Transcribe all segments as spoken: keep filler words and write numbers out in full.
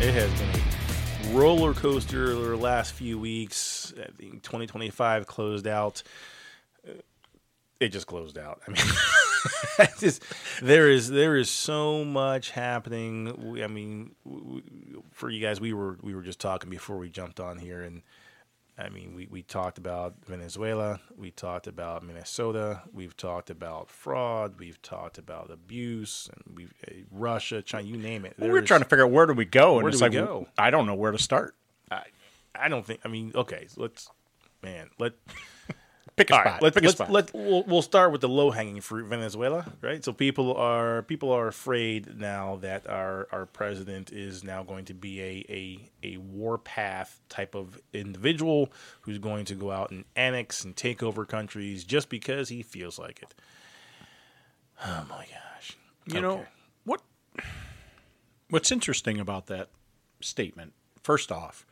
It has been a roller coaster the last few weeks. I think twenty twenty-five closed out. It just closed out. I mean, just, there is there is so much happening. We, I mean, we, for you guys, we were we were just talking before we jumped on here, and I mean, we, we talked about Venezuela, we talked about Minnesota, we've talked about fraud, we've talked about abuse, and we've uh, Russia, China, you name it. Well, we were trying to figure out where do we go, and where it's do like we go? I don't know where to start. I I don't think. I mean, okay, so let's man let. Pick a All spot. right, let's, Pick a let's, spot. let we'll, we'll start with the low hanging fruit, Venezuela, right? So people are people are afraid now that our, our president is now going to be a, a a warpath type of individual who's going to go out and annex and take over countries just because he feels like it. Oh my gosh! You Okay. know what? What's interesting about that statement? First off,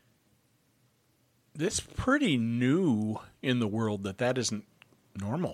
it's pretty new in the world that that isn't normal.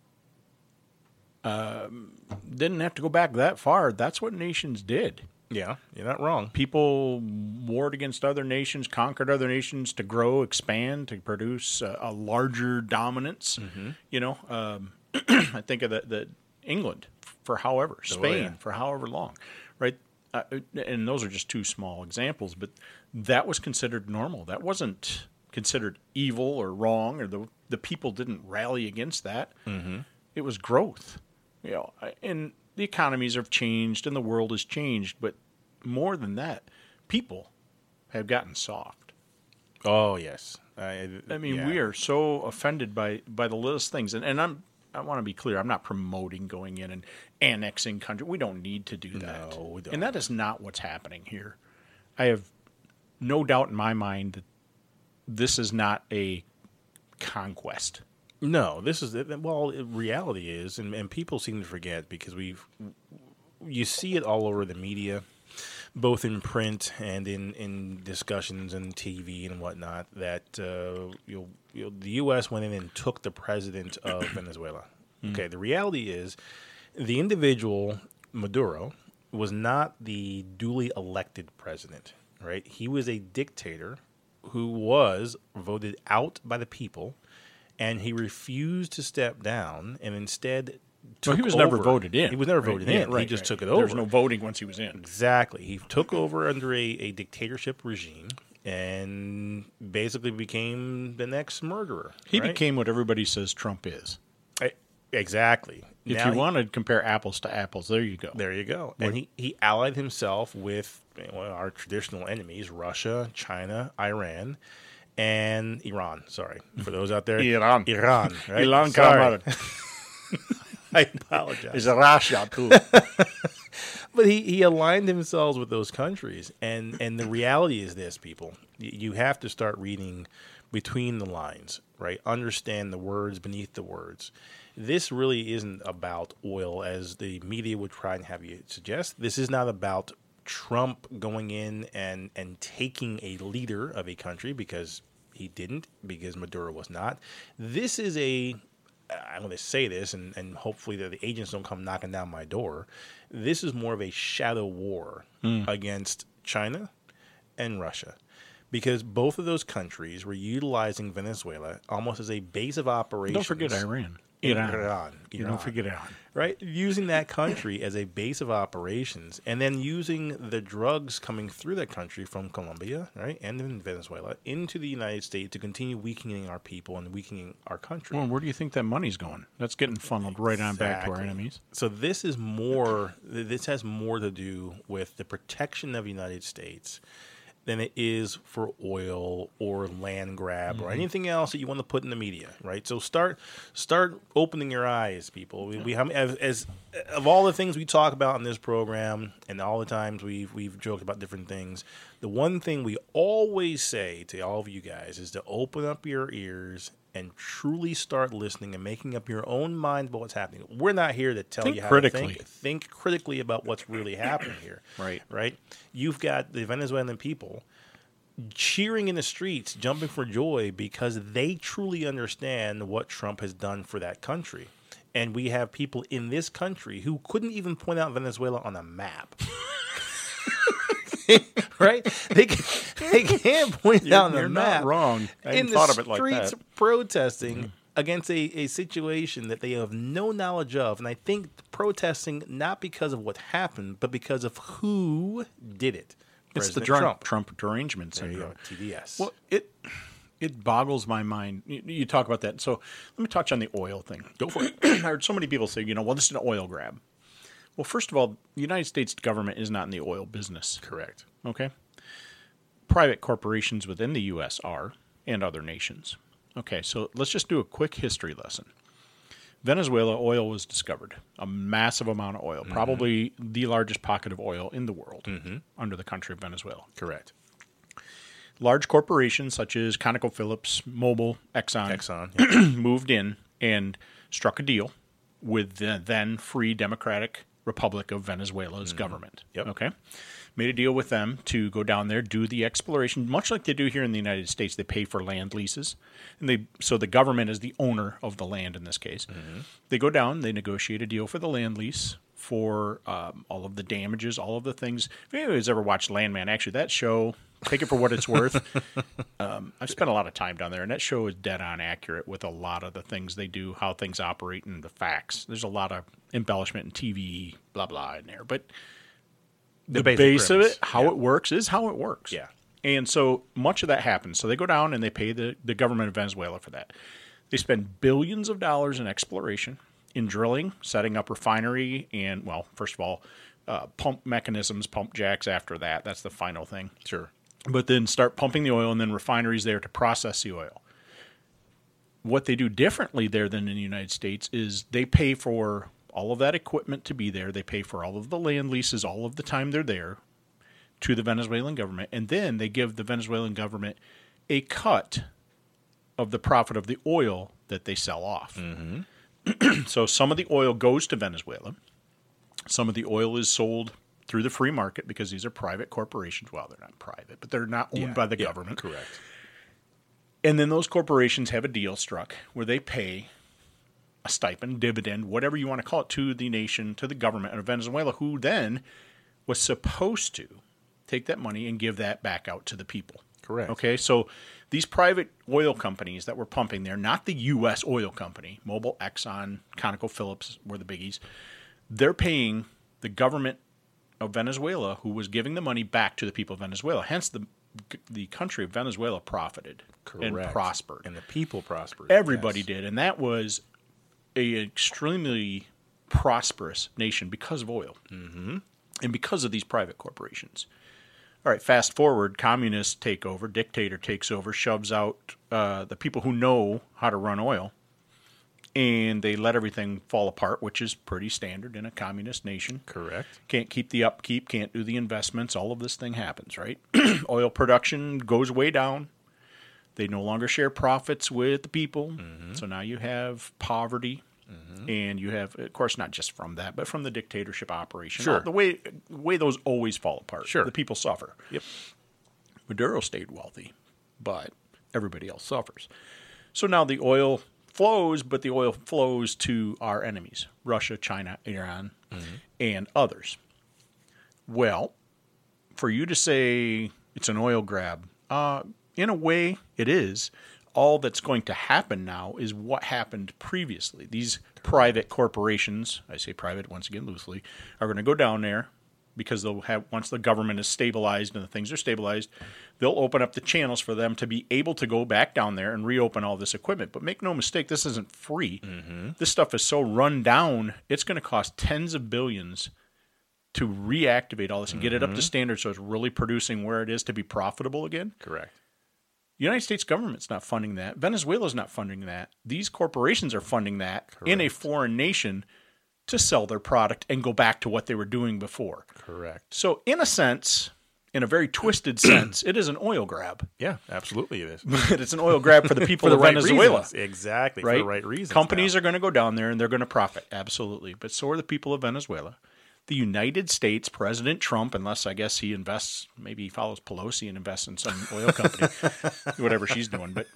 Um, didn't have to go back that far. That's what nations did. Yeah, you're not wrong. People warred against other nations, conquered other nations to grow, expand, to produce a, a larger dominance. Mm-hmm. You know, um, I think of the, the England for however, Spain Oh, yeah. for however long, right? Uh, and those are just two small examples, but that was considered normal. That wasn't considered evil or wrong, or the the people didn't rally against that. Mm-hmm. It was growth, you know. And the economies have changed, and the world has changed, but more than that, people have gotten soft. Oh yes, I, I mean, yeah. we are so offended by by the littlest things, and and I'm. I want to be clear. I'm not promoting going in and annexing country. We don't need to do that. No, we don't. And that is not what's happening here. I have no doubt in my mind that this is not a conquest. No, this is well. Reality is, and, and people seem to forget because we've you see it all over the media, both in print and in, in discussions and T V and whatnot. That uh, you know, the U S went in and took the president of Venezuela. Mm. Okay, the reality is, the individual Maduro was not the duly elected president. Right, he was a dictator who was voted out by the people, and he refused to step down, and instead took Well, he was over. never voted in. He was never right? voted Yeah, in. right, he just right. took it There over. was no voting once he was in. Exactly. He took over under a, a dictatorship regime and basically became the next murderer. He right? became what everybody says Trump is. I- exactly. If Now you he- want to compare apples to apples, there you go. There you go. And he, he allied himself with you know, our traditional enemies, Russia, China, Iran, and Iran. Sorry. For those out there. Iran. Iran. Right? Iran Sorry. Kamar. I apologize. It's Russia, too. But he, he aligned himself with those countries. And, and the reality is this, people. Y- You have to start reading between the lines, right? Understand the words beneath the words. This really isn't about oil, as the media would try and have you suggest. This is not about Trump going in and, and taking a leader of a country, because he didn't, because Maduro was not. This is a, I'm going to say this, and, and hopefully the, the agents don't come knocking down my door. This is more of a shadow war Mm. against China and Russia, because both of those countries were utilizing Venezuela almost as a base of operations. Don't forget Iran. In Iran. Iran. You Iran. don't forget Iran. Right? Using that country as a base of operations, and then using the drugs coming through that country from Colombia, right, and in Venezuela into the United States to continue weakening our people and weakening our country. Well, where do you think that money's going? That's getting funneled right on back to our Exactly. enemies. So this is more. This has more to do with the protection of the United States than it is for oil or land grab Mm-hmm. or anything else that you want to put in the media, right? So start start opening your eyes, people. We, we have as, as of all the things we talk about in this program, and all the times we've we've joked about different things. The one thing we always say to all of you guys is to open up your ears and truly start listening and making up your own mind about what's happening. We're not here to tell Think you how critically. to think. Think critically about what's really happening here. Right. Right? You've got the Venezuelan people cheering in the streets, jumping for joy because they truly understand what Trump has done for that country. And we have people in this country who couldn't even point out Venezuela on a map. right? They they can't point You're- out on you're the not map wrong. I in hadn't the thought of it like streets that. protesting against a, a situation that they have no knowledge of, and I think protesting not because of what happened, but because of who did it. It's the President Trump, Trump. Trump derangement There you syndrome. go, T D S. Well, it it boggles my mind. You, you talk about that. So let me touch on the oil thing. Go for it. I heard so many people say, you know, well, this is an oil grab. Well, first of all, the United States government is not in the oil business. Correct. Okay. Private corporations within the U S are, and other nations. Okay, so let's just do a quick history lesson. Venezuela oil was discovered, a massive amount of oil, mm-hmm. probably the largest pocket of oil in the world mm-hmm. under the country of Venezuela. Correct. Large corporations such as ConocoPhillips, Mobil, Exxon, Exxon yeah. moved in and struck a deal with the then Free Democratic Republic of Venezuela's mm-hmm. government. Yep. Okay, made a deal with them to go down there, do the exploration, much like they do here in the United States. They pay for land leases, and they so the government is the owner of the land in this case. Mm-hmm. They go down, they negotiate a deal for the land lease for um, all of the damages, all of the things. If anybody's ever watched Landman, actually, that show, take it for what it's worth. um, I've spent a lot of time down there, and that show is dead on accurate with a lot of the things they do, how things operate, and the facts. There's a lot of embellishment and T V, blah, blah, in there. But the, the base premise. of it, how yeah. it works, is how it works. Yeah. And so much of that happens. So they go down and they pay the, the government of Venezuela for that. They spend billions of dollars in exploration, in drilling, setting up refinery, and, well, first of all, uh, pump mechanisms, pump jacks after that. That's the final thing. Sure. But then start pumping the oil, and then refineries there to process the oil. What they do differently there than in the United States is they pay for all of that equipment to be there. They pay for all of the land leases all of the time they're there to the Venezuelan government, and then they give the Venezuelan government a cut of the profit of the oil that they sell off. Mm-hmm. So some of the oil goes to Venezuela. Some of the oil is sold through the free market because these are private corporations. Well, they're not private, but they're not owned yeah, by the yeah, government. Correct. And then those corporations have a deal struck where they pay a stipend, dividend, whatever you want to call it, to the nation, to the government of Venezuela, who then was supposed to take that money and give that back out to the people. Correct. Okay, so these private oil companies that were pumping there, not the U S oil company, Mobil, Exxon, ConocoPhillips were the biggies, they're paying the government of Venezuela, who was giving the money back to the people of Venezuela. Hence, the the country of Venezuela profited Correct. and prospered. And the people prospered. Everybody yes. did, and that was an extremely prosperous nation because of oil mm-hmm. and because of these private corporations. All right, fast forward, communists take over, dictator takes over, shoves out uh, the people who know how to run oil, and they let everything fall apart, which is pretty standard in a communist nation. Correct. Can't keep the upkeep, can't do the investments, all of this thing happens, right? Oil production goes way down. They no longer share profits with the people, mm-hmm. so now you have poverty. Mm-hmm. And you have, of course, not just from that, but from the dictatorship operation. Sure. The way the way those always fall apart. Sure. The people suffer. Yep. Maduro stayed wealthy, but everybody else suffers. So now the oil flows, but the oil flows to our enemies, Russia, China, Iran, mm-hmm. and others. Well, for you to say it's an oil grab, uh, in a way it is. All that's going to happen now is what happened previously. These private corporations, I say private once again loosely, are going to go down there because they'll have, once the government is stabilized and the things are stabilized, they'll open up the channels for them to be able to go back down there and reopen all this equipment. But make no mistake, this isn't free. Mm-hmm. This stuff is so run down, it's going to cost tens of billions to reactivate all this and mm-hmm. get it up to standard so it's really producing where it is to be profitable again. Correct. The United States government's not funding that. Venezuela's not funding that. These corporations are funding that Correct. In a foreign nation to sell their product and go back to what they were doing before. Correct. So in a sense, in a very twisted sense, it is an oil grab. Yeah, absolutely it is. But it's an oil grab for the people for the of right Venezuela. Reasons. Exactly, right? for the right reasons. Companies now. are going to go down there and they're going to profit, absolutely. But so are the people of Venezuela. The United States, President Trump, unless I guess he invests, maybe he follows Pelosi and invests in some oil company, whatever she's doing, but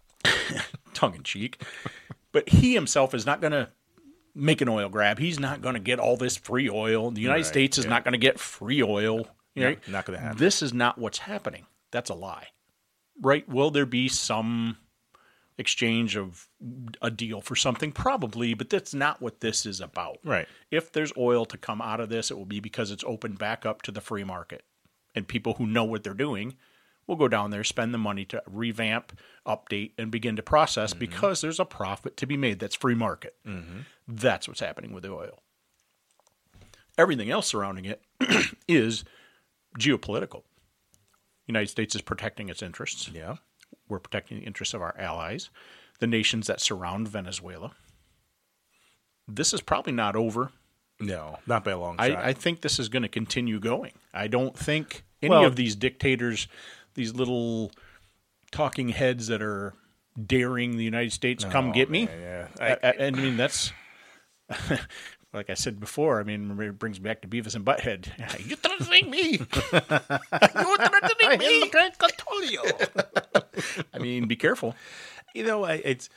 tongue in cheek. But he himself is not going to make an oil grab. He's not going to get all this free oil. The United right, States is yeah. not going to get free oil. Right? not going to happen. This is not what's happening. That's a lie. Right? Will there be some exchange of a deal for something? Probably, but that's not what this is about. Right. If there's oil to come out of this, it will be because it's opened back up to the free market. And people who know what they're doing will go down there, spend the money to revamp, update, and begin to process mm-hmm. because there's a profit to be made. That's free market. Mm-hmm. That's what's happening with the oil. Everything else surrounding it is geopolitical. The United States is protecting its interests. Yeah. We're protecting the interests of our allies, the nations that surround Venezuela. This is probably not over. No, not by a long I, shot. I think this is going to continue going. I don't think any Well, of these dictators, these little talking heads that are daring the United States, come Oh, get me. man, yeah. I, I, I mean, that's, like I said before, I mean, it brings me back to Beavis and Butthead. You threatening me. You threatening me. I mean, be careful. You know, I- it's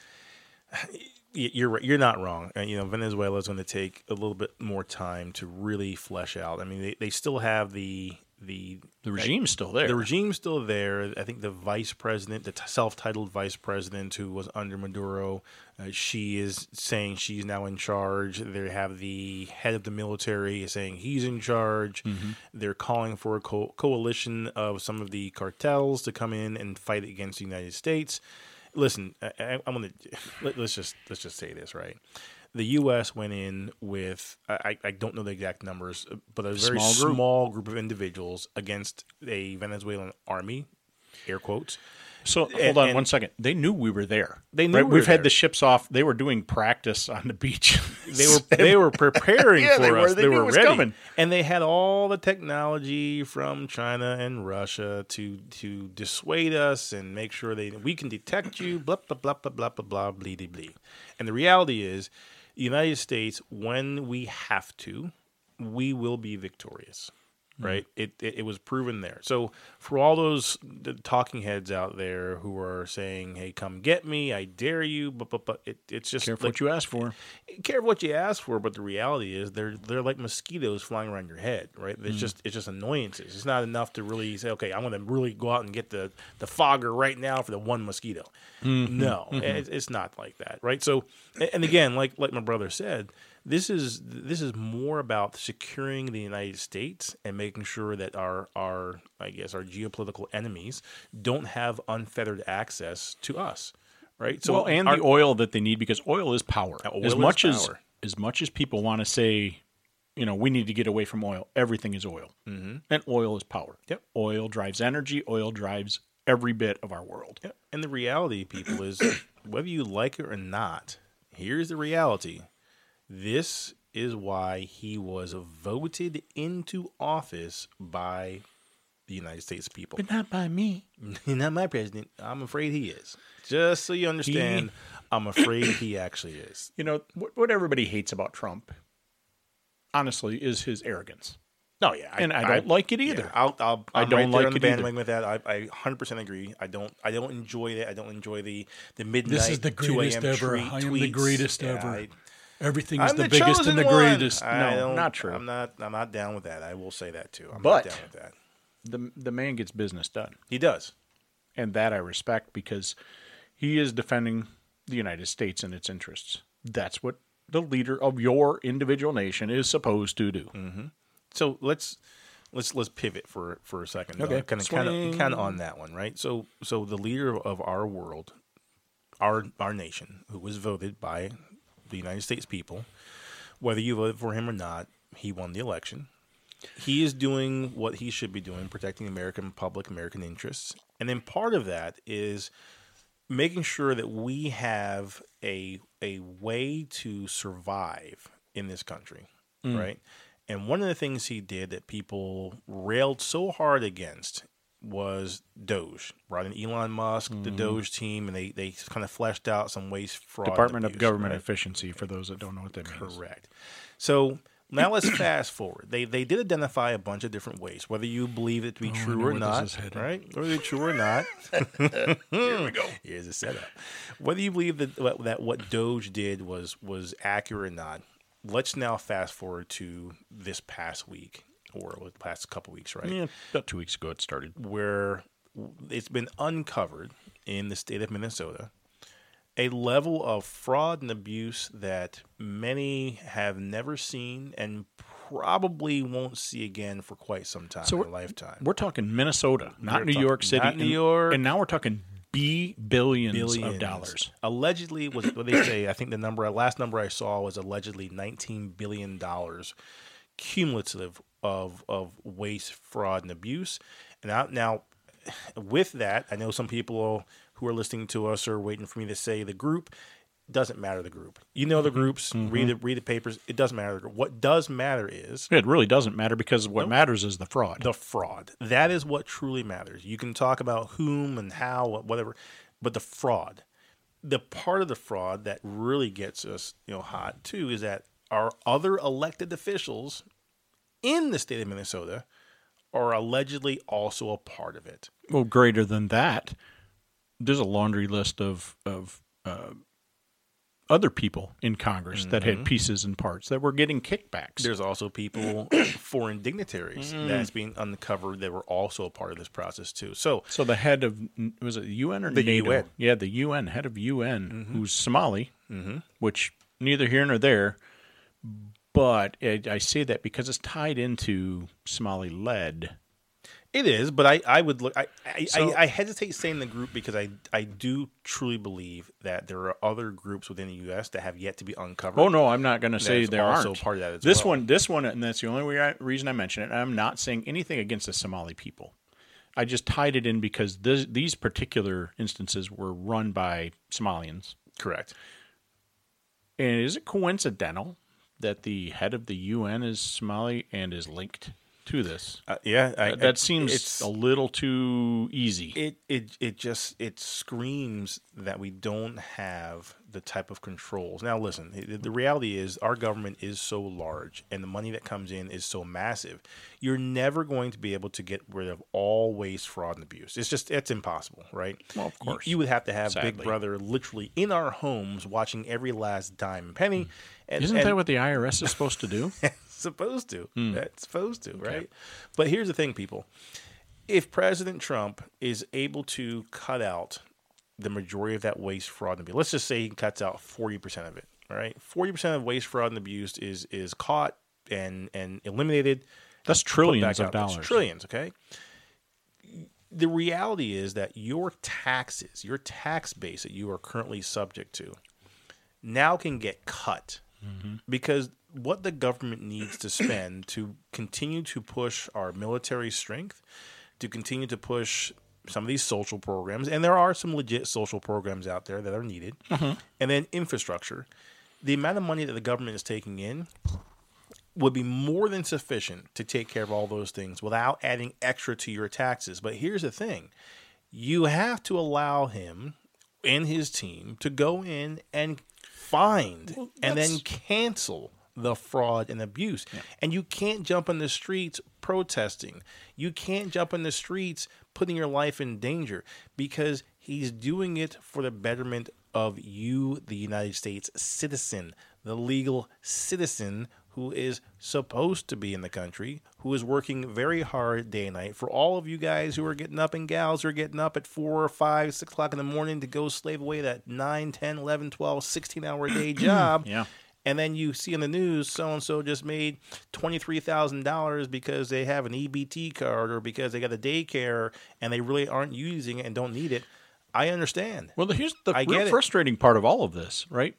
you're right. You're not wrong. Uh, You know, Venezuela is going to take a little bit more time to really flesh out. I mean, they, they still have the the The regime's still there. The regime's still there. I think the vice president, the t- self-titled vice president who was under Maduro, uh, she is saying she's now in charge. They have the head of the military saying he's in charge. Mm-hmm. They're calling for a co- coalition of some of the cartels to come in and fight against the United States. Listen, I, I, I'm gonna let, let's just let's just say this, right? The U S went in with, I, I don't know the exact numbers, but a very Small group. small group of individuals against a Venezuelan army, air quotes. So hold And- on and- one second. They knew we were there. They knew right? we were We've had there. the ships off. They were doing practice on the beach. They were they were preparing Yeah, for they were. us. They They, knew it were was ready, coming. and they had all the technology from China and Russia to to dissuade us and make sure they we can detect you. Blah blah blah blah blah blah blah blee dee blee. And the reality is, the United States, when we have to, we will be victorious. Right? It, it it was proven there. So for all those the talking heads out there who are saying, "Hey, come get me! I dare you!" But but but it, it's just Careful like, what you ask for. Careful what you ask for. But the reality is, they're they're like mosquitoes flying around your head. Right? It's just it's just annoyances. It's not enough to really say, "Okay, I'm going to really go out and get the the fogger right now for the one mosquito." No, It, it's not like that. Right? So, and again, like like my brother said. This is this is more about securing the United States and making sure that our our I guess our geopolitical enemies don't have unfettered access to us, right? So well, and our, the oil that they need, because oil is power. oil as is much as power. as much as people want to say, you know, we need to get away from oil. Everything is oil, mm-hmm. and oil is power. Yep. Oil drives energy. Oil drives every bit of our world. Yep. And the reality, people, is whether you like it or not. Here's the reality. This is why he was voted into office by the United States people. But not by me. Not my president. I'm afraid he is. Just so you understand, He- I'm afraid he actually is. You know, what, what everybody hates about Trump, honestly, is his arrogance. No, yeah, And I don't like it either. Yeah, I'll, I'll, I I'm don't right there like on the it either. bandwagon with that. I, I one hundred percent agree. I don't, I don't enjoy that. I don't enjoy the the midnight. This is the two greatest a.m. ever. tweet- I am the tweets. greatest Yeah, ever. I, Everything is I'm the, the biggest chosen and the one. greatest. I No, don't- not true. I'm not. I'm not down with that. I will say that too. I'm But- not down with that. The the man gets business done. He does. And that I respect, because he is defending the United States and its interests. That's what the leader of your individual nation is supposed to do. So let's let's let's pivot for for a second. Okay. kind of kind of kind of on that one, right? So so the leader of our world, our our nation, who was voted by the United States people, whether you voted for him or not, he won the election. He is doing what he should be doing, protecting American public, American interests, and then part of that is making sure that we have a a way to survive in this country, right? And one of the things he did that people railed so hard against was Doge. Brought in Elon Musk, the Doge team, and they, they kind of fleshed out some waste, fraud, and Department of abuse, Government right? Efficiency, for those that don't know what that means. Correct. So now let's fast forward. They they did identify a bunch of different ways, whether you believe it to be Oh, I true know or where this not, is headed. right? Whether it's true or not. Here we go. Here's a setup. Whether you believe that what- that what Doge did was was accurate or not, let's now fast forward to this past week. or the past couple weeks, right? Yeah, about two weeks ago it started. Where it's been uncovered in the state of Minnesota a level of fraud and abuse that many have never seen and probably won't see again for quite some time So in we're- their lifetime. We're talking Minnesota, not We're New talk- York City. not New and, York. And now we're talking B billions, Billions of dollars. Allegedly, was what they say. I think the number, last number I saw was allegedly nineteen billion dollars cumulative of of waste, fraud, and abuse. And now, now, with that, I know some people who are listening to us are waiting for me to say the group. Doesn't matter the group. You know the groups. Mm-hmm. Read the read the papers. It doesn't matter. The group. What does matter is It really doesn't matter because what Nope. matters is the fraud. the fraud. That is what truly matters. You can talk about whom and how, whatever, but the fraud. The part of the fraud that really gets us, you know, hot too is that our other elected officials in the state of Minnesota are allegedly also a part of it. Well, greater than that, there's a laundry list of of uh, other people in Congress that had pieces and parts that were getting kickbacks. There's also people, foreign dignitaries, that's being uncovered that were also a part of this process too. So so the head of, was it U N or The NATO? U N. Yeah, the U N, head of U N, who's Somali, which neither here nor there. But I, I say that because it's tied into Somali-led. it is, but I, I would look. I I, So- I I hesitate saying the group because I I do truly believe that there are other groups within the U S that have yet to be uncovered. Oh no, I'm not going to say That's there also aren't. part of that as this well. one, this one, and that's the only way I, reason I mention it. I'm not saying anything against the Somali people. I just tied it in because this, these particular instances were run by Somalians. Correct. And is it coincidental that the head of the U N is Somali and is linked to this? Uh, yeah, I, that I- seems it's a little too easy. it it it just it screams that we don't have the type of controls. Now, listen, the, the reality is our government is so large, and the money that comes in is so massive. You're never going to be able to get rid of all waste, fraud, and abuse. It's just it's impossible, right? Well, of You- course. you, would have to have Sadly. Big Brother literally in our homes, watching every last dime and penny. And, Isn't and, that what the I R S is supposed to do? supposed to. That's supposed to, right? But here's the thing, people. If President Trump is able to cut out the majority of that waste, fraud, and abuse, let's just say he cuts out forty percent of it, all right? forty percent of waste, fraud, and abuse is is caught and, and eliminated. That's put back trillions of out. That's dollars. Trillions, okay? The reality is that your taxes, your tax base that you are currently subject to, now can get cut because what the government needs to spend to continue to push our military strength, to continue to push some of these social programs, and there are some legit social programs out there that are needed, and then infrastructure, the amount of money that the government is taking in would be more than sufficient to take care of all those things without adding extra to your taxes. But here's the thing. You have to allow him and his team to go in and find Well, and then that's- cancel the fraud and abuse. And you can't jump in the streets protesting. You can't jump in the streets putting your life in danger because he's doing it for the betterment of you, the United States citizen, the legal citizen who is supposed to be in the country, who is working very hard day and night. For all of you guys who are getting up and gals who are getting up at four or five, six o'clock in the morning to go slave away that nine, ten, eleven, twelve, sixteen hour day job. Yeah. And then you see in the news, so-and-so just made twenty-three thousand dollars because they have an E B T card or because they got a daycare and they really aren't using it and don't need it. I understand. Well, here's the I real get it. frustrating part of all of this, right?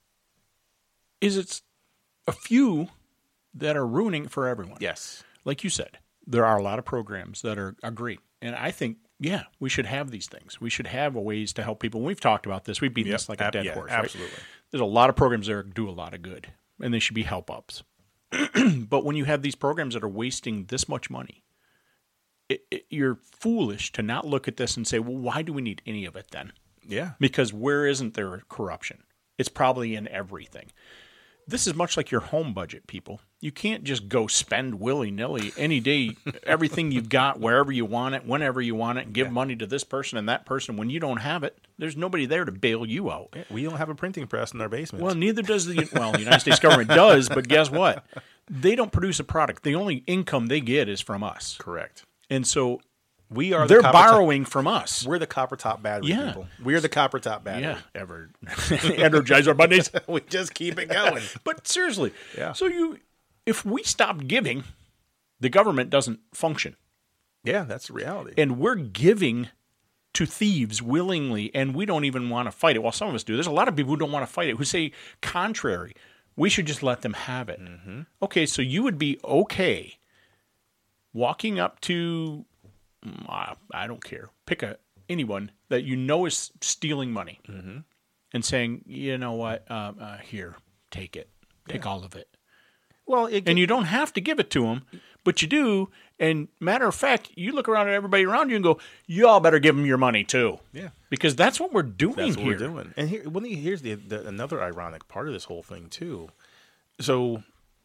Is it's a few that are ruining it for everyone. Yes. Like you said, there are a lot of programs that are, are great. And I think, yeah, we should have these things. We should have ways to help people. We've talked about this. We've beaten Yep. this like a Ab- dead yeah, horse. Right? absolutely. There's a lot of programs that do a lot of good, and they should be help ups. But when you have these programs that are wasting this much money, it, it, you're foolish to not look at this and say, well, why do we need any of it then? Yeah. Because where isn't there corruption? It's probably in everything. This is much like your home budget, people. You can't just go spend willy-nilly any day, everything you've got, wherever you want it, whenever you want it, and give Yeah. money to this person and that person when you don't have it. There's nobody there to bail you out. We don't have a printing press in our basement. Well, neither does the well, the United States government does, but guess what? They don't produce a product. The only income they get is from us. Correct. And so We are. they're the copper borrowing top, from us. We're the copper top battery Yeah. people. We're the copper top battery. Yeah, ever energize our buddies. We just keep it going. But seriously, Yeah. so you, if we stop giving, the government doesn't function, Yeah, that's the reality. and we're giving to thieves willingly, and we don't even want to fight it. Well, some of us do. There's a lot of people who don't want to fight it, who say contrary. We should just let them have it. Mm-hmm. Okay, so you would be okay walking up to, uh, I don't care, pick a anyone that you know is stealing money, Mm-hmm. and saying, you know what, uh, uh, here, take it, take all of it. Well, it, And you don't have to give it to them, but you do. And matter of fact, you look around at everybody around you and go, y'all better give them your money too. Yeah. Because that's what we're doing That's what here. we're doing. And here, when you, here's the, the another ironic part of this whole thing too. So,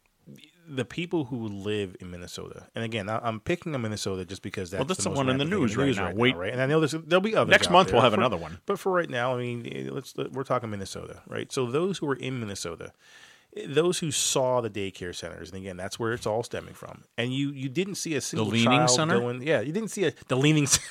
the people who live in Minnesota, and again, I, I'm picking on Minnesota just because that's Well, that's the, the most one in the rampant thing news right now. Wait. right? And I know there's, there'll be others. Next out month there. we'll have For- another one. But for right now, I mean, let's we're talking Minnesota, right? So those who are in Minnesota, those who saw the daycare centers, and again, that's where it's all stemming from. And you you didn't see a single Leaning child Center? going. Yeah, you didn't see a the leaning. Center.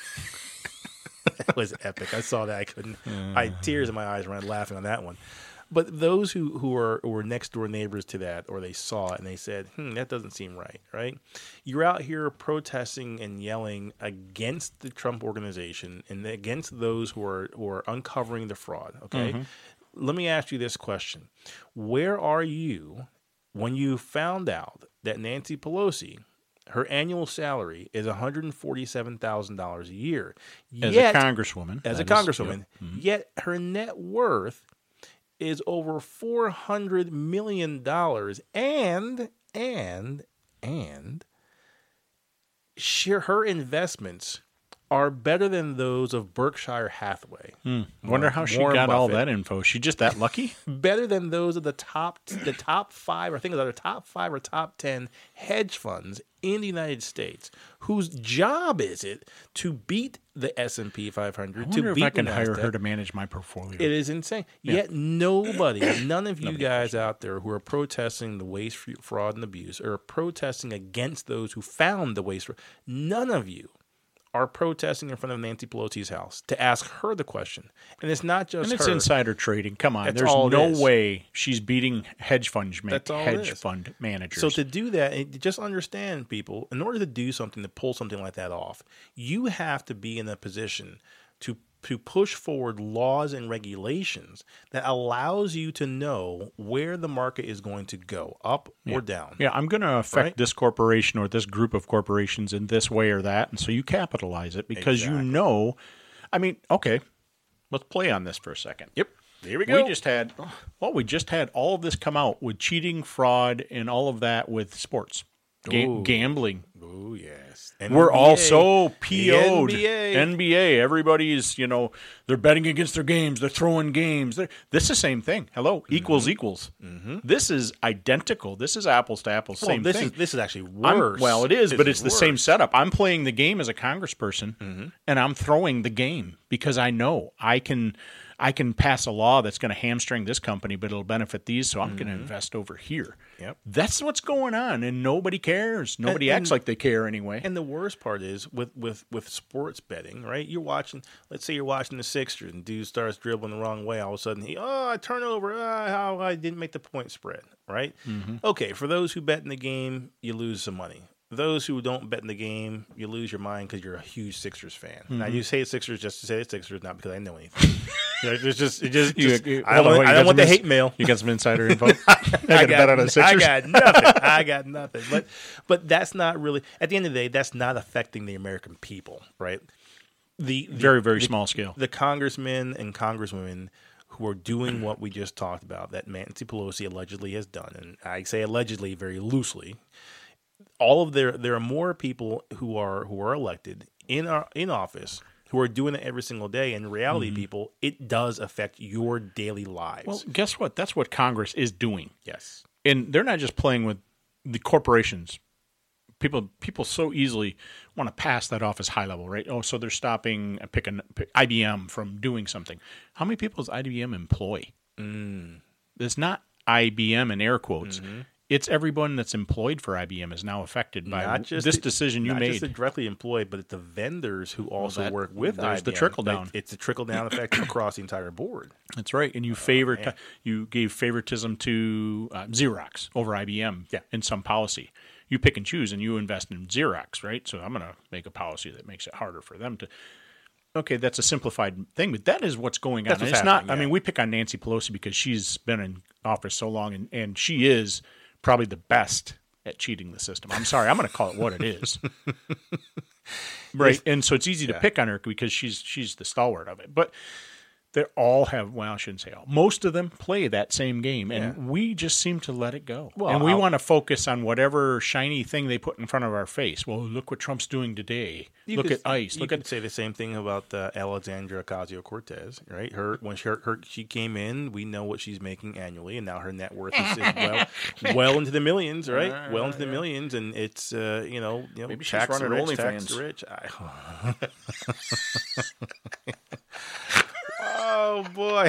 That was epic. I saw that. I couldn't. I had tears in my eyes when I was laughing on that one. But those who who are who were next door neighbors to that, or they saw it and they said, "Hmm, that doesn't seem right." Right? You're out here protesting and yelling against the Trump organization and against those who are who are uncovering the fraud. Okay. Let me ask you this question: where are you when you found out that Nancy Pelosi, her annual salary is one hundred forty-seven thousand dollars a year, As yet, a congresswoman. as a that is- congresswoman, yet her net worth is over four hundred million dollars, and and and she, her investments are better than those of Berkshire Hathaway. Hmm. Wonder how she Warren got all Buffett. that info. She just that lucky? Better than those of the top the top five, I think it's either top five or top ten hedge funds in the United States, whose job is it to beat the S and P five hundred, I to wonder if beat I can the hire NASDAQ. her to manage my portfolio. It is insane. Yet nobody, none of you guys out there who are protesting the waste, fraud, and abuse, or protesting against those who found the waste, none of you are protesting in front of Nancy Pelosi's house to ask her the question. And it's not just and it's her. insider trading. Come on. That's There's all it no is. way she's beating hedge fund ma- That's all it hedge is. fund managers. So to do that, and just understand, people, in order to do something, to pull something like that off, you have to be in a position to to push forward laws and regulations that allows you to know where the market is going to go, up or down. yeah, I'm going to affect Right? this corporation or this group of corporations in this way or that. And so you capitalize it because you Exactly. know. I mean, okay, let's play on this for a second. Yep. Here we go. We just had, well, we just had all of this come out with cheating, fraud, and all of that with sports, Ga- Ooh. gambling. Oh, yes. We're N B A. all so P O'd. The N B A. N B A. Everybody's, you know, they're betting against their games. They're throwing games. They're, this is the same thing. Hello, Mm-hmm. equals equals. This is identical. This is apples to apples. Well, Same this thing. is this is actually I'm- worse. well, it is, This but it's the same worse. setup. I'm playing the game as a congressperson, Mm-hmm. and I'm throwing the game because I know I can. I can pass a law that's going to hamstring this company, but it'll benefit these, so I'm going to invest over here. Mm-hmm. Yep. That's what's going on, and nobody cares. Nobody And- acts like they care anyway. And the worst part is with, with, with sports betting, right? You're watching, let's say you're watching the Sixers and dude starts dribbling the wrong way. All of a sudden, he, oh, I turn over. Oh, how I didn't make the point spread, right? Mm-hmm. Okay, for those who bet in the game, you lose some money. Those who don't bet in the game, you lose your mind because you're a huge Sixers fan. Mm-hmm. Now, you say Sixers just to say the Sixers, not because I know anything. You know, it's just, it just, You- just- you- I hold don't, on, want, you I got don't want the some ins- hate mail. You got some insider info? I got I a bet on the I Sixers. got nothing. I got nothing. But but that's not really. At the end of the day, that's not affecting the American people, right? The, the Very, very the- small scale. The congressmen and congresswomen who are doing what we just talked about, that Nancy Pelosi allegedly has done, and I say allegedly very loosely. All of there, there are more people who are who are elected in our in office who are doing it every single day. And in reality, people, it does affect your daily lives. Well, guess what? That's what Congress is doing. yes. And they're not just playing with the corporations. People people so easily want to pass that off as high level, right? Oh, so they're stopping uh, pick an, pick I B M from doing something. How many people does I B M employ? Mm. It's not I B M in air quotes. Mm-hmm. it's everyone that's employed for I B M is now affected by Not just this the- decision you not made. just the directly employed, but the vendors who also that- work with there's the I B M. trickle-down. Like, it's a trickle down effect across the entire board. That's right, and you favor man. you gave favoritism to uh, Xerox over I B M Yeah. in some policy. You pick and choose, and you invest in Xerox, right? So I'm going to make a policy that makes it harder for them to. Okay, that's a simplified thing, but that is what's going on. That's And what's it's not. happening, I yeah. mean, we pick on Nancy Pelosi because she's been in office so long, and, and she is probably the best at cheating the system. I'm sorry, I'm going to call it what it is. Right, and so it's easy to Yeah. pick on her because she's she's the stalwart of it. But they all have, well, I shouldn't say all. Most of them play that same game, and Yeah. we just seem to let it go. Well, and we I'll- want to focus on whatever shiny thing they put in front of our face. Well, look what Trump's doing today. You look could- at ICE. You Look could at say the same thing about uh, Alexandra Ocasio-Cortez, right? Her when she, her, her she came in, we know what she's making annually, and now her net worth is, is well well into the millions, right? Well into the millions, and it's uh, you know you know Maybe she's tax the running rich, tax OnlyFans. the rich. I, oh boy.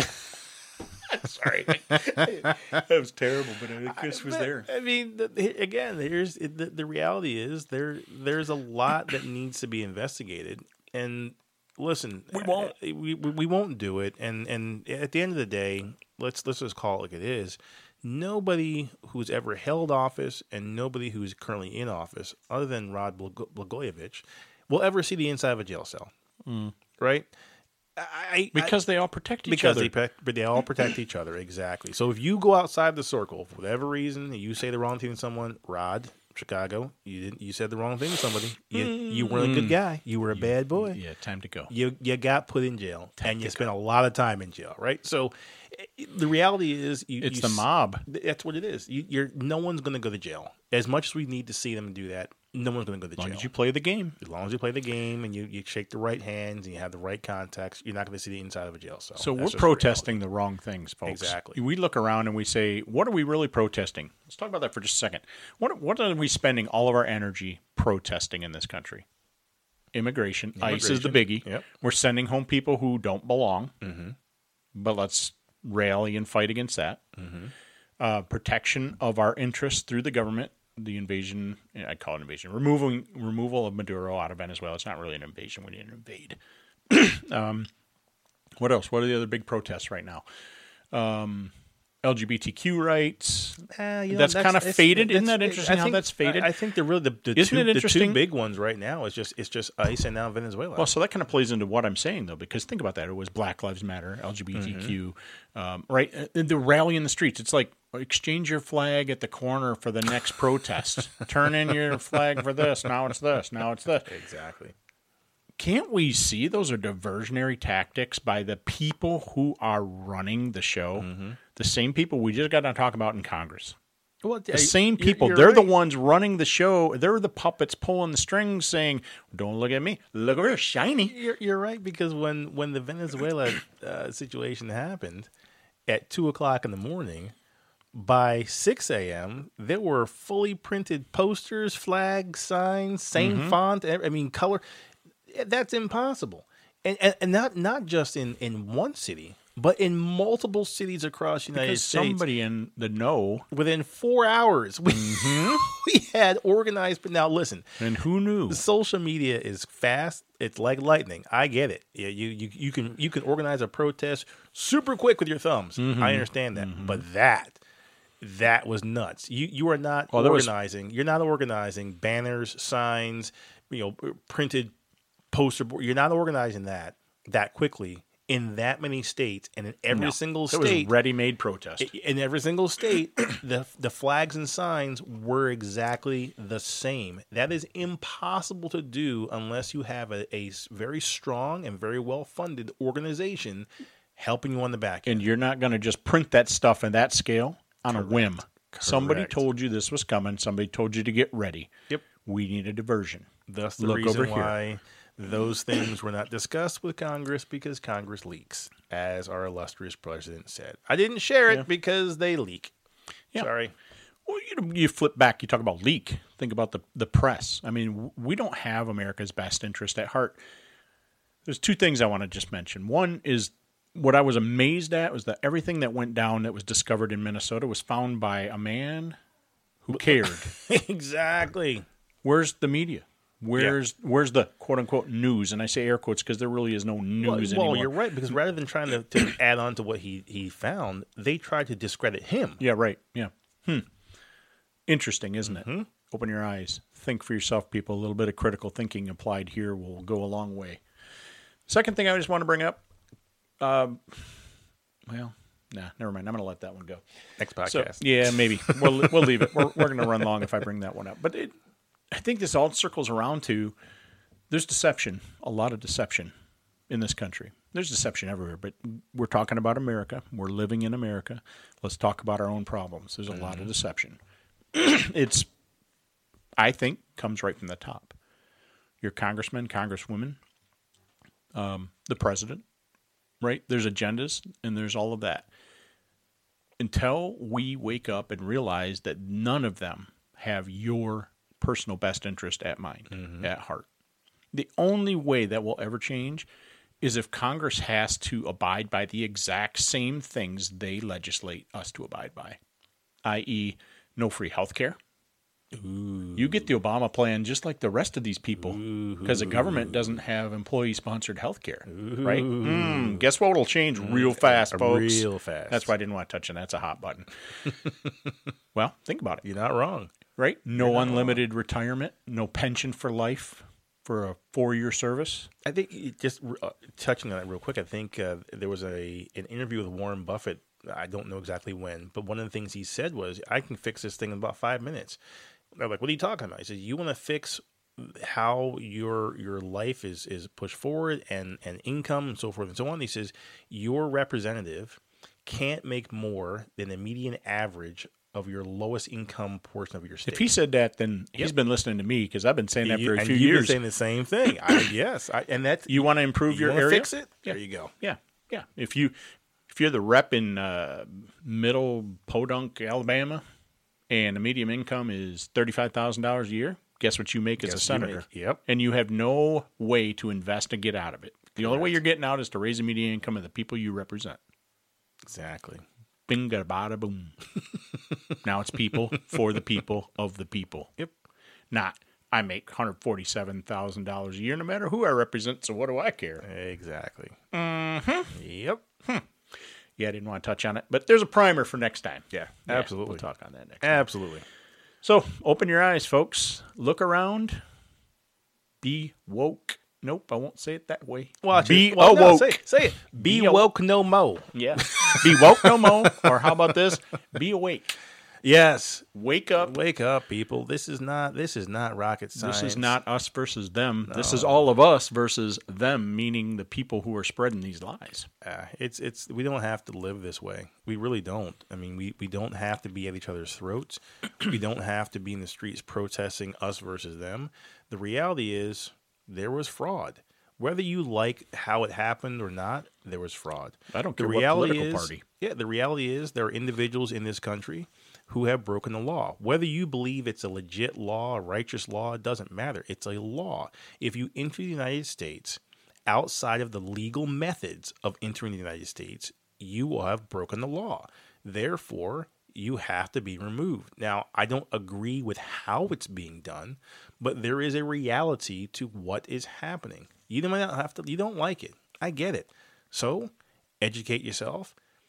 sorry, that was terrible, but I think this was But, there. I mean, the, the- again, here's the, the reality is there there's a lot that needs to be investigated, and listen, We won't. uh, we, we we won't do it, and and at the end of the day, let's let's just call it like it is. Nobody who's ever held office and nobody who's currently in office, other than Rod Blago- Blagojevich, will ever see the inside of a jail cell, right? I, I, Because they all protect each because other. they protect, but they all protect each other, exactly. So if you go outside the circle for whatever reason, and you say the wrong thing to someone, Rod, Chicago, you didn't, you said the wrong thing to somebody. You you weren't a good guy. You were a bad boy. yeah, time to go. You you got put in jail, and you spent a lot of time in jail, right? So i- the reality is, you, It's you the s- mob. That's what it is. You, you're no one's going to go to jail. As much as we need to see them do that, no one's going to go to As long jail. as you play the game. As long as you play the game and you, you shake the right hands and you have the right contacts, you're not going to see the inside of a jail cell. So That's we're just the protesting the wrong things, folks. Exactly. We look around and we say, what are we really protesting? Let's talk about that for just a second. What what are we spending all of our energy protesting in this country? Immigration. ICE is the biggie. Yep. We're sending home people who don't belong. Mm-hmm. But let's rally and fight against that. Mm-hmm. Uh, protection of our interests through the government. The invasion, I call it invasion, removing removal of Maduro out of Venezuela. It's not really an invasion. We didn't invade. um, what else? What are the other big protests right now? Um, L G B T Q rights. Uh, you know, That's kinda it's- faded. Isn't that's- that interesting I how think- that's faded? I, I think they're really the, the, Isn't two, it the two interesting? big ones right now. It's just it's just ICE and now Venezuela. Well, so that kind of plays into what I'm saying, though, because think about that. It was Black Lives Matter, L G B T Q, Mm-hmm. um, right? Uh, The rally in the streets. It's like exchange your flag at the corner for the next protest. Turn in your flag for this. Now it's this. Now it's this. exactly. Can't we see those are diversionary tactics by the people who are running the show? Mm-hmm. The same people we just got to talk about in Congress. Well, The same people. They're the ones running the show. They're the puppets pulling the strings saying, don't look at me. Look over here, shiny. You're, you're right, because when, when the Venezuela uh, situation happened at two o'clock in the morning, by six a.m., there were fully printed posters, flags, signs, same Mm-hmm. font, I mean, color. That's impossible. And, and, and not, not just in, in one city, but in multiple cities across the United Because States. somebody in the know, Within four hours, we, we had organized. But now listen, and who knew? social media is fast. It's like lightning. I get it. Yeah, you, you you can you can organize a protest super quick with your thumbs. I understand that. But that that was nuts. You you are not Well, there was- organizing. You're not organizing banners, signs, you know, printed poster board. You're not organizing that that quickly in that many states and in every No. single It state. was ready-made protest. In every single state, the the flags and signs were exactly the same. That is impossible to do unless you have a, a s- very strong and very well funded organization helping you on the back end. And you're not going to just print that stuff in that scale on a whim. Somebody Correct. told you this was coming. Somebody told you to get ready. Yep. We need a diversion. Thus the Look reason over here. why those things were not discussed with Congress, because Congress leaks, as our illustrious president said. I didn't share it Yeah. because they leak. Yeah. Sorry. Well, you you flip back. You talk about leak. Think about the the press. I mean, w- we don't have America's best interest at heart. There's two things I want to just mention. One is what I was amazed at was that everything that went down that was discovered in Minnesota was found by a man who cared. Exactly. Where's the media? Where's yeah. where's the quote unquote news? And I say air quotes because there really is no news well, anymore. Well, you're right, because rather than trying to, to add on to what he, he found, they tried to discredit him. Yeah, right. Yeah. Hmm. Interesting, isn't mm-hmm. it? Open your eyes. Think for yourself, people. A little bit of critical thinking applied here will go a long way. Second thing I just want to bring up, um, well, nah, never mind. I'm going to let that one go. Next podcast. So, yeah, maybe. We'll, we'll leave it. We're, we're going to run long if I bring that one up. But it, I think this all circles around to there's deception, a lot of deception in this country. There's deception everywhere, but we're talking about America. We're living in America. Let's talk about our own problems. There's a mm-hmm. lot of deception. It's, I think, comes right from the top. Your congressmen, congresswomen, um, the president, right? There's agendas, and there's all of that. Until we wake up and realize that none of them have your personal best interest at mind, mm-hmm. at heart. The only way that will ever change is if Congress has to abide by the exact same things they legislate us to abide by, that is no free health care. You get the Obama plan just like the rest of these people because the government doesn't have employee-sponsored health care, right? Mm, guess what will change real fast, uh, folks? Real fast. That's why I didn't want to touch on that. That's a hot button. Well, think about it. You're not wrong. Right? No unlimited wrong. retirement, no pension for life for a four-year service. I think just uh, touching on that real quick, I think uh, there was a an interview with Warren Buffett. I don't know exactly when, but one of the things he said was, I can fix this thing in about five minutes. They're like, what are you talking about? He said, you want to fix how your your life is, is pushed forward and, and income and so forth and so on. He says, your representative can't make more than the median average of your lowest income portion of your state. If he said that, then yep. he's been listening to me because I've been saying that you, for a and few you've years. Been saying the same thing. I, yes. I, and that's, you want to improve you your wanna area? Fix it? Yeah. There you go. Yeah. Yeah. If you... If you're the rep in uh, middle Podunk, Alabama, and the median income is thirty-five thousand dollars a year, guess what you make guess as a senator? Make, yep. And you have no way to invest to get out of it. The Correct. Only way you're getting out is to raise the median income of the people you represent. Exactly. Binga bada boom. Now it's people for the people of the people. Yep. Not, I make one hundred forty-seven thousand dollars a year no matter who I represent, so what do I care? Exactly. Mm-hmm. Yep. Hmm. Yeah, I didn't want to touch on it, but there's a primer for next time. Yeah, yeah absolutely. We'll talk on that next Absolutely. time. So, open your eyes, folks. Look around. Be woke. Nope, I won't say it that way. Watch Be it. Well, awoke. No, say it. Say it. Be, Be woke no mo. Yeah. Be woke no mo. Or how about this? Be awake. Yes. Wake up. Wake up, people. This is not this is not rocket science. This is not us versus them. No. This is all of us versus them, meaning the people who are spreading these lies. Uh, it's it's we don't have to live this way. We really don't. I mean, we, we don't have to be at each other's throats. We don't have to be in the streets protesting us versus them. The reality is there was fraud. Whether you like how it happened or not, there was fraud. I don't the care reality what political is, party. Yeah, the reality is there are individuals in this country who have broken the law. Whether you believe it's a legit law, a righteous law, it doesn't matter. It's a law. If you enter the United States outside of the legal methods of entering the United States, you will have broken the law. Therefore, you have to be removed. Now, I don't agree with how it's being done, but there is a reality to what is happening. You might not have to, you don't like it. I get it. So, educate yourself.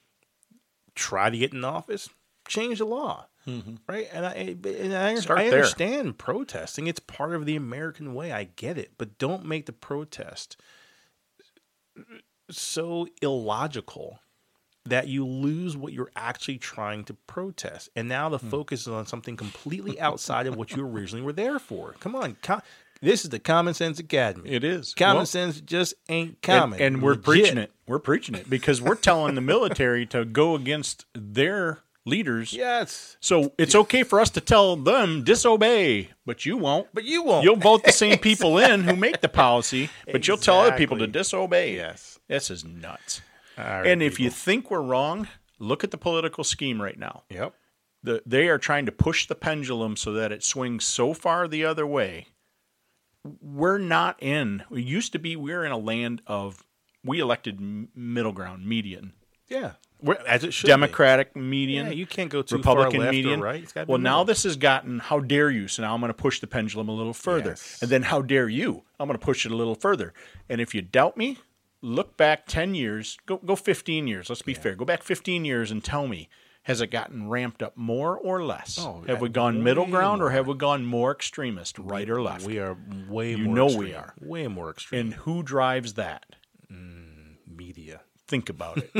Try to get in office. Change the law, mm-hmm. right? And I, and I, I understand there. protesting. It's part of the American way. I get it. But don't make the protest so illogical that you lose what you're actually trying to protest. And now the mm. focus is on something completely outside of what you originally were there for. Come on. Com- this is the Common Sense Academy. It is. Common well, sense just ain't common. And, and we're preaching it. We're preaching it because we're telling the military to go against their leaders. Yes. So it's okay for us to tell them disobey, but you won't. But you won't. You'll vote the same people in who make the policy, but exactly. you'll tell other people to disobey. Yes. This is nuts. Right, and if people. you think we're wrong, look at the political scheme right now. Yep. The, they are trying to push the pendulum so that it swings so far the other way. We're not in. We used to be, we're in a land of, we elected middle ground, median. Yeah. Where- As it should Democratic be. median. Yeah, you can't go too Republican far left median. or right. It's gotta be Well, now middle. this has gotten, how dare you? So now I'm going to push the pendulum a little further. Yes. And then how dare you? I'm going to push it a little further. And if you doubt me, look back ten years, go go fifteen years. Let's be fair. Go back fifteen years and tell me, has it gotten ramped up more or less? Oh, have we uh, gone middle way ground or more. have we gone more extremist, right or left? We are way You more know extreme. we are. Way more extreme. And who drives that? Media. Think about it.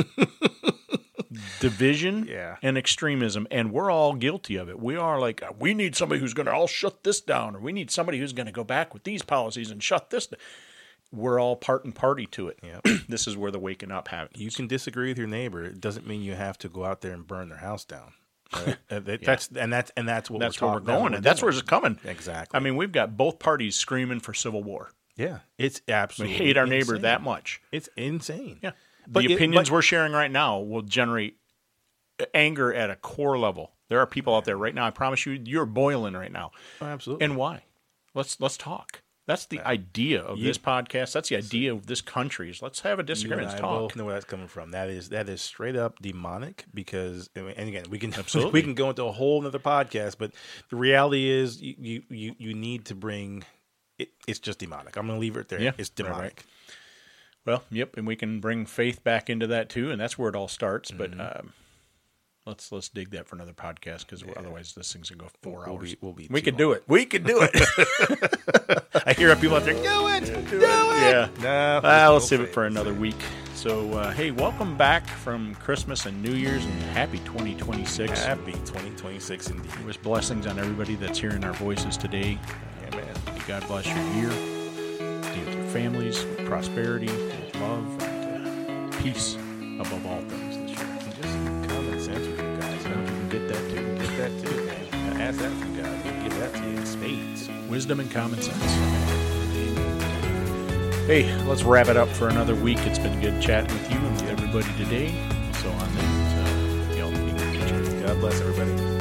Division Yeah. and extremism, and we're all guilty of it. We are like, we need somebody who's going to all shut this down, or we need somebody who's going to go back with these policies and shut this down. We're all part and party to it. Yep. This is where the waking up happens. You can disagree with your neighbor. It doesn't mean you have to go out there and burn their house down. Right? Uh, that- That's and that's and that's what That's we're where we're talking- that's what going, and that's doing. where it's coming. Exactly. I mean, we've got both parties screaming for civil war. Yeah, it's We absolutely hate our neighbor insane. that much. It's insane. Yeah. The But it- opinions but- we're sharing right now will generate anger at a core level. There are people out there right now, I promise you, you're boiling right now. Oh, absolutely. And why? Let's let's talk. That's the idea of this podcast. That's the idea of this country. Is let's have a You disagreement. and Let's I talk. both know where that's coming from. That is that is straight up demonic because, and again, we can Absolutely. we can go into a whole other podcast. But the reality is, you you you, you need to bring. It, it's just demonic. I'm going to leave it there. Yeah, It's right, demonic. right. Well, yep, and we can bring faith back into that too, and that's where it all starts. Mm-hmm. But um, let's let's dig that for another podcast because otherwise this thing's gonna go four We'll hours. be- we'll be we too could do it. We could do it. I hear people out there. Do it. Do, it. Yeah. No. Ah, we'll let's save it say for another week. So, uh, hey, welcome back from Christmas and New Year's, and happy twenty twenty-six. Happy twenty twenty-six indeed. Wish blessings on everybody that's hearing our voices today. Yeah, man. May God bless your year. Deal with your families, with prosperity, with love, and uh, peace above all things this year. And just common sense with you guys. I hope you can get that too. Get that too, man. Ask that from God. He'll give that to you in spades. Wisdom and common sense. Hey, let's wrap it up for another week. It's been good chatting with you and with everybody today. So on that, uh, y'all be good. God bless everybody.